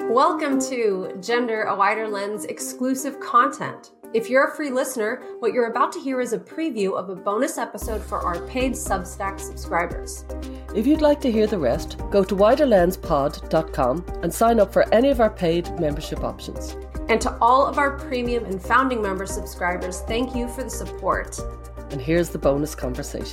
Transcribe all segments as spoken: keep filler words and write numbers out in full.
Welcome to Gender a Wider Lens exclusive content. If you're a free listener, what you're about to hear is a preview of a bonus episode for our paid Substack subscribers. If you'd like to hear the rest, go to wider lens pod dot com and sign up for any of our paid membership options. And to all of our premium and founding member subscribers, thank you for the support. And here's the bonus conversation.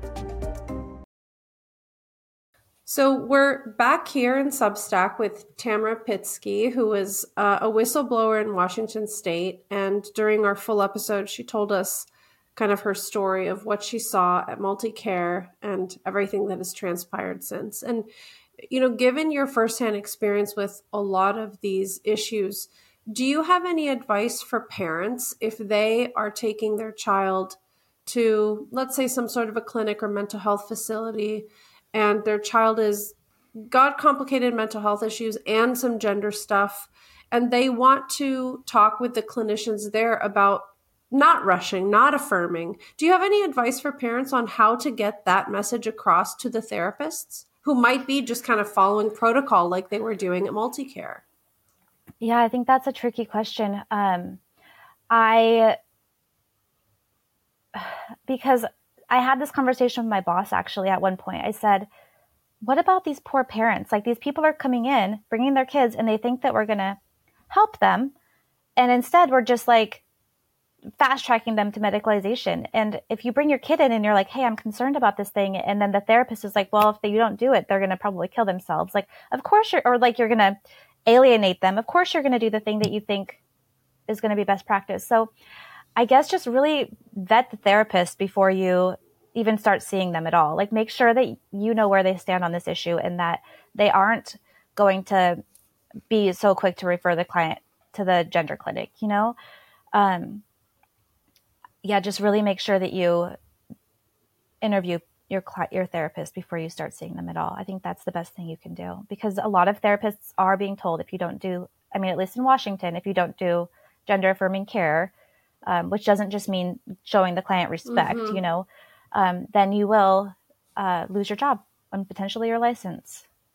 So we're back here in Substack with Tamara Pitsky, who was uh, a whistleblower in Washington State. And during our full episode, she told us kind of her story of what she saw at MultiCare and everything that has transpired since. And, you know, given your firsthand experience with a lot of these issues, do you have any advice for parents if they are taking their child to, let's say, some sort of a clinic or mental health facility, and their child has got complicated mental health issues and some gender stuff, and they want to talk with the clinicians there about not rushing, not affirming? Do you have any advice for parents on how to get that message across to the therapists who might be just kind of following protocol like they were doing at MultiCare? Yeah, I think that's a tricky question. Um, I, because I had this conversation with my boss actually at one point. I said, what about these poor parents? Like, these people are coming in, bringing their kids, and they think that we're going to help them. And instead we're just like fast tracking them to medicalization. And if you bring your kid in and you're like, hey, I'm concerned about this thing. And then the therapist is like, well, if they, you don't do it, they're going to probably kill themselves. Like, of course you're, or like you're going to alienate them. Of course you're going to do the thing that you think is going to be best practice. So I guess just really vet the therapist before you even start seeing them at all. Like, make sure that you know where they stand on this issue and that they aren't going to be so quick to refer the client to the gender clinic, you know? Um, yeah, just really make sure that you interview your your therapist before you start seeing them at all. I think that's the best thing you can do, because a lot of therapists are being told if you don't do, I mean, at least in Washington, if you don't do gender affirming care, um, which doesn't just mean showing the client respect, mm-hmm. you know, um, then you will uh, lose your job and potentially your license.